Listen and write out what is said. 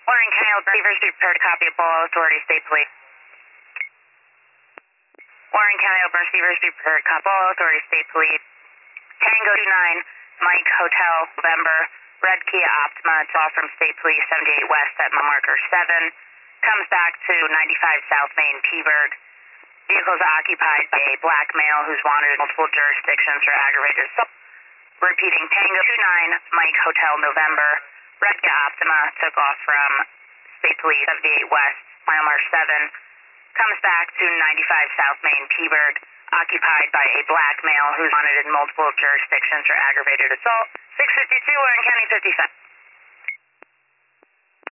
Warren County, Beaver Street, prepared to copy a Polo Authority, State Police. Warren County, Beaver Street, prepared to copy Polo Authority, State Police. Tango 29, Mike Hotel, November, Red Kia Optima, it's all from State Police 78 West at mile marker 7. Comes back to 95 South Main, T-Burg. Vehicle is occupied by a black male who's wanted in multiple jurisdictions for aggravated assault. Repeating, Tango 29, Mike Hotel, November, Red Kia Optima, took off from State Police 78 West, mile marker 7. Comes back to 95 South Main, T-Burg, occupied by a black male who's wanted in multiple jurisdictions for aggravated assault. 652, Warren County 57.